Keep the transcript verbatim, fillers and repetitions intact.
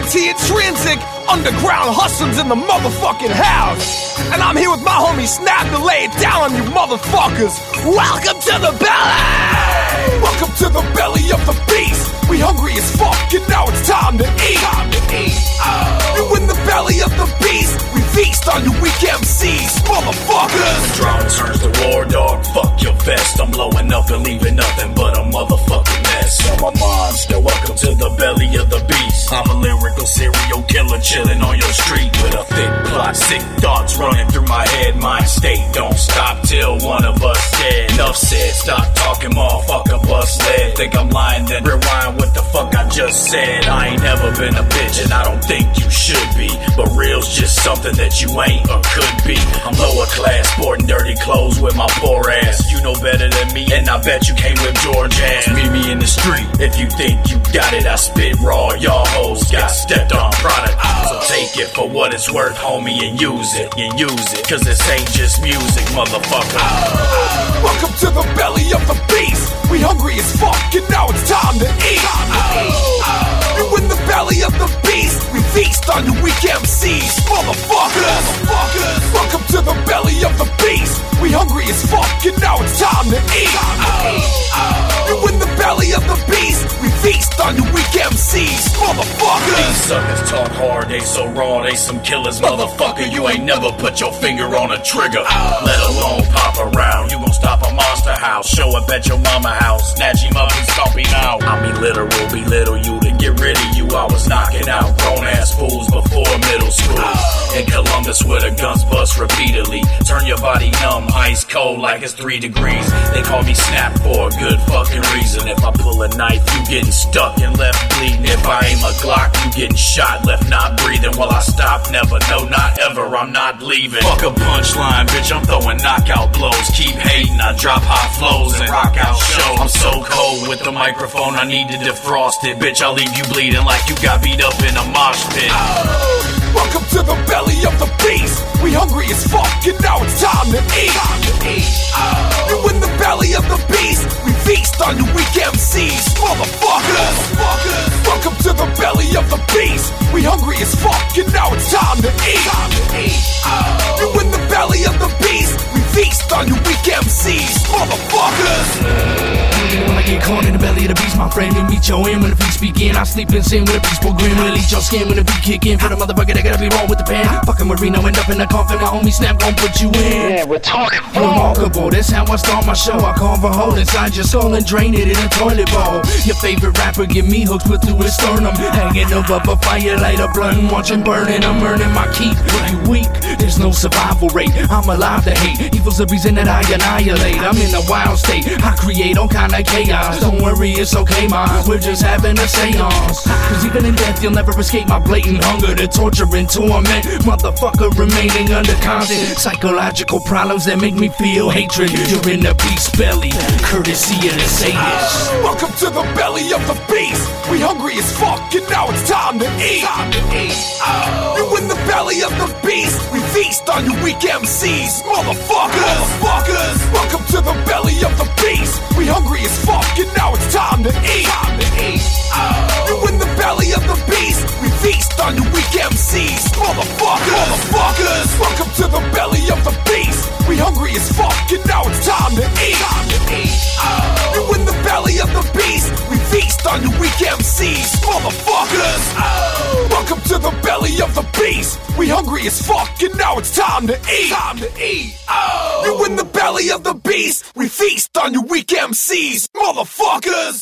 T Intrinsic, underground hustlers in the motherfucking house. And I'm here with my homie Snap to lay it down on you motherfuckers. Welcome to the belly! Welcome to the belly of the beast. We hungry as fuck, and now it's time to eat. Time to eat. Oh. You in the belly of the beast. We feast on you weak M Cs, motherfuckers. The drone turns to war dog, fuck your vest. I'm blowing up and leaving nothing but a motherfucking mess. On my monster, welcome to the belly of the beast. I'm a lyrical serial killer chilling on your street with a thick plot, sick thoughts running through my head. Mind state don't stop till one of us dead. Enough said, stop talking, motherfucker, bust lead. Think I'm lying, then rewind what the fuck I just said. I ain't never been a bitch and I don't think you should be, but real's just something that you ain't or could be. I'm lower class, sporting dirty clothes with my poor ass. You know better than me, and I bet you can't whip George ass. Meet me in the street if you think you got it. I spit raw, y'all hoes got stepped on product. So take it for what it's worth, homie, and use it, and use it, cause this ain't just music, motherfucker. Welcome to the belly of the beast. We hungry as fuck, and now it's time to eat. Time to eat. You in the belly of the beast. We feast on you weak M Cs, motherfuckers. Motherfuckers. Welcome to the belly of the beast. We hungry as fuck, and now it's time to eat. Time to eat. You in the belly of the beast. We feast on you weak M Cs, motherfuckers. These suckers talk hard, they so raw, they some killers, motherfucker. You ain't never put your finger on a trigger, let alone pop around. You gon' stop a monster house, show up at your mama house, snatch him up and stomp him out. I mean literal, belittle you to get rid of you. I was knocking out grown ass fools before middle school. In Columbus where the guns bust repeatedly, turn your body numb, ice cold like it's three degrees. They call me Snap for a good fucking reason. If I pull a knife, you getting stuck and left bleeding. If I aim a Glock, you getting shot, left not breathing. While I stop, never, no, not ever, I'm not leaving. Fuck a punchline, bitch, I'm throwing knockout blows. Keep hating, I drop hot flows and rock out shows. I'm so cold with the microphone, I need to defrost it. Bitch, I'll leave you bleeding like you got beat up in a mosh pit. Welcome to the belly of the beast. We hungry as fuck, and now it's time to eat. Time to eat. You in the belly of the beast. We feast on you weak M Cs, motherfuckers. Motherfuckers. Welcome to the belly of the beast. We hungry as fuck, and now it's time to eat. Time to eat. You in the belly of the beast. We feast on you weak M Cs, motherfuckers. When I get caught in the belly of the beast, my friend, and meet your end when the feast begin. I sleep and sin with a peace program. Will eat your skin when the beat kick in. For the motherfucker that gotta be wrong with the pen. Fucking Marino, end up in the coffin. The homie Snap gon' put you in. Yeah, we're talking remarkable. That's how I start my show. I carve a hole inside your soul and drain it in a toilet bowl. Your favorite rapper give me hooks put through his sternum. Hanging over a fire, light a blunt and watch him burning. I'm earning my keep. You weak, there's no survival rate. I'm alive to hate. Evil's the reason that I annihilate. I'm in a wild state. I create all kind of chaos. Don't worry, it's okay, ma. We're just having a seance. Cause even in death, you'll never escape my blatant hunger to torture and torment. Motherfucker remaining under constant psychological problems that make me feel hatred. You're in the beast's belly, courtesy of the Satanists. Welcome to the belly of the beast. We hungry as fuck, and now it's time to eat. Time to eat. You in the belly of the beast. We feast on you weak M Cs, motherfuckers. Motherfuckers. Welcome to the belly of the beast. We hungry as fuck, and now it's time to eat. Time to eat. You in the belly of the beast. We feast on you weak M Cs, motherfuckers. Motherfuckers. Welcome to the belly of the beast. We hungry as fuck, and now it's time to eat. Time to eat. You in the belly of the beast. We feast on you weak M Cs, motherfuckers. Welcome to the belly of the beast. We hungry as fuck, and now it's time to eat. Time to eat. You in the belly of the beast. We feast on you weak M Cs, motherfuckers.